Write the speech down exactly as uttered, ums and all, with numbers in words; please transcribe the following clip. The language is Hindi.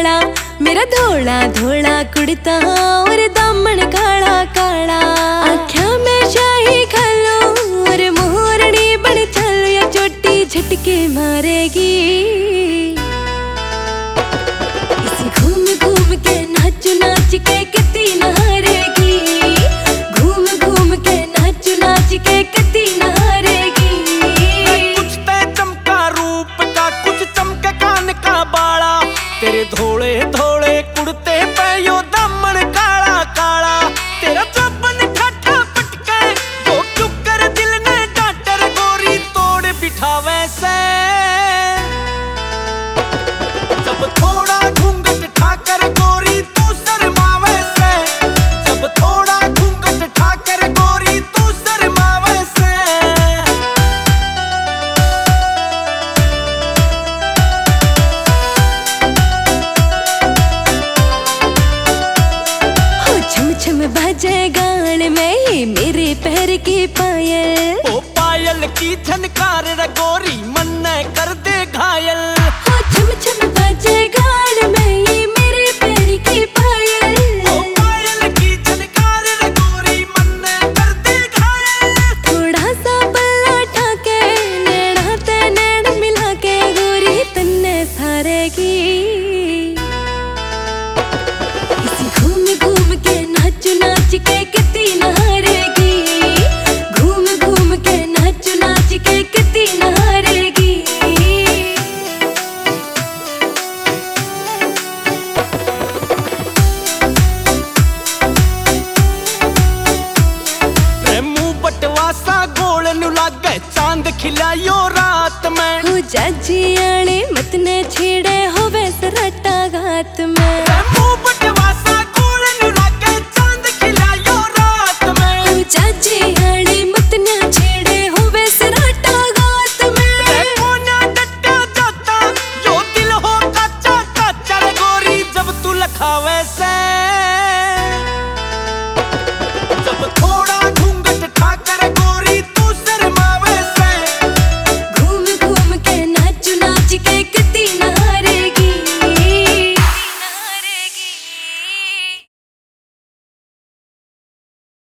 काला, मेरा धोला धोला कुड़ता और दामन काला काला। आख्या में शाही खालो और मोरनी बन चल, या चोटी झटके मारेगी। इसी घूम घूम के नाच नाच के कितनी नहारेगी, घूम घूम के नाच नाच के कितनी नहारेगी। कुछ ते चमका रूप का, कुछ चमके कान का बाड़ा, तेरे धोले धोले कुड़ते पे यो दामन काला काला। तेरा चौबन ठाठा पटके वो क्यों कर दिल ने डांटर, गोरी तोड़ बिठावे से। जब थोड़ा घूंघट ठाकर गोरी तू शर्मावे से, जब थोड़ा घूंघट ठाकर गोरी तू शर्मावे से। छम छम बाजे गान में ही मेरे पैर की पायल, ओ पायल की झनकार रे गोरी मन ने कर दे घायल। हो छम छम बाजे गान में ही मेरे पैर की पायल, ओ पायल की झनकार रे गोरी मन ने कर दे घायल। थोड़ा सा बल्ला ठाके नैना ते नैन मिला के गोरी तन्ने सारेगी। इसी घूम घूम के नाच नाच के कितनी नहारेगी, घूम घूम के नाच नाच के कितनी नहारेगी। रे मुंह बटवासा गोल नु लागे चांद खिलायो रात में। हो जाजी आले मत ने छेड़े होवे सराटा घात में। रे मुंह